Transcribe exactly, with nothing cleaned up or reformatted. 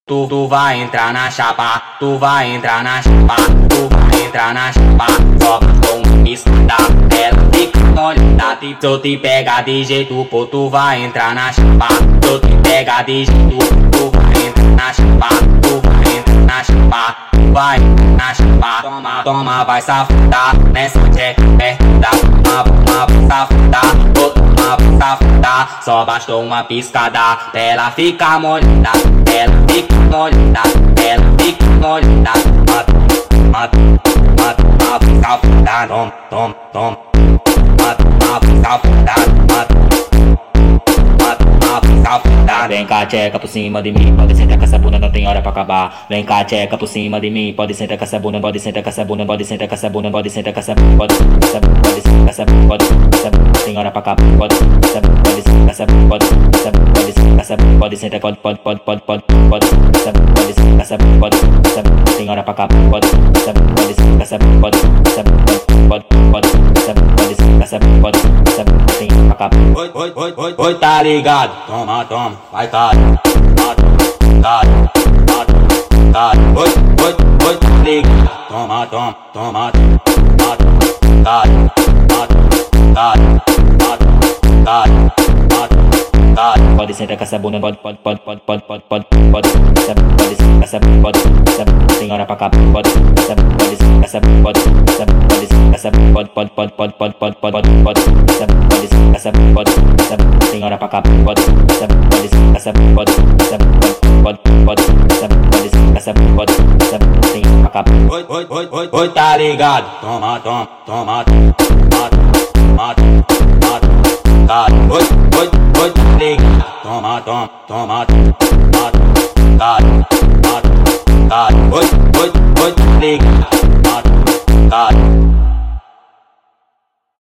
Tu, tu vai entrar na chapa, tu vai entrar na chapa, tu vai entrar na chapa, só com uma piscada, ela fica molhada. Se eu te pegar de jeito, pô, tu vai entrar na chapa. Se eu te pegar de jeito, tu vai entrar na chapa, tu vai entrar na chapa, tu vai na chapa. Toma, toma, vai safada, nessa tcheca apertada, toma, toma, vai safada, toma, vai safada, só bastou uma piscada, ela fica molhada, ela fica molhada, ela fica molhada. Mata, mata, mata, mata, safada, tom, tom, tom. Mata, mata, safada, mata, mata, mata, safada. Vem cá, tcheca por cima de mim, pode sentar com essa bunda, não tem hora pra acabar. Vem cá, tcheca por cima de mim, pode sentar com essa bunda, pode sentar com essa bunda, pode sentar com essa bunda, pode sentar com essa bunda, pode sentar com essa bunda, pode sentar com essa bunda, pode sentar com essa bunda, não tem hora pra acabar. Pode sentar com essa bunda, pode sentar com essa bunda, pode sentar com essa bunda, pode sentar, pode, pode, pode, pode, pode, pode sentar com essa bunda, pode sentar com essa bunda, pode sentar com essa bunda, não tem hora pra acabar. Pode sentar com essa bunda, pode sentar com essa bunda, pode sentar com essa bunda, pode, pode, pode sentar com essa bunda, pode sentar com essa bunda, não tem hora pra acabar. Oi, oi, oi, oi, oi, tá ligado? Toma, toma, vai, cara, mata, cara, mata, cara. Oi, oi, oi, tá ligado? Toma, toma, toma, mata, cara, mata, cara, mata, cara, mata, cara. Pode sentar com essa bunda, pode, pode, pode, pode, pode, pode, pode, pode sentar com essa bunda, pode sentar com essa bunda, pode sentar com essa bunda, tem hora pra acabar. Pode sentar com essa bunda, pode sentar com essa bunda, pode sentar com essa bunda, pode sentar com essa bunda, pode, pode, pode, pode, pode, pode, pode, pode sentar com essa bunda, pode sentar com essa bunda, pode sentar com essa bunda, tem hora pra acabar. Pode sentar com essa bunda, pode sentar com essa bunda, pode sentar com essa bunda, pode, pode sentar com essa bunda, pode sentar com essa bunda, pode sentar com essa bunda, tem hora pra acabar. Oi, oi, oi, oi, oi, tá ligado? Toma, toma, toma, mata, mata, mata, cara. Oi, oi, oi, tá ligado? Toma, toma, toma, mata, cara, mata, cara. Oi, oi, oi, tá ligado?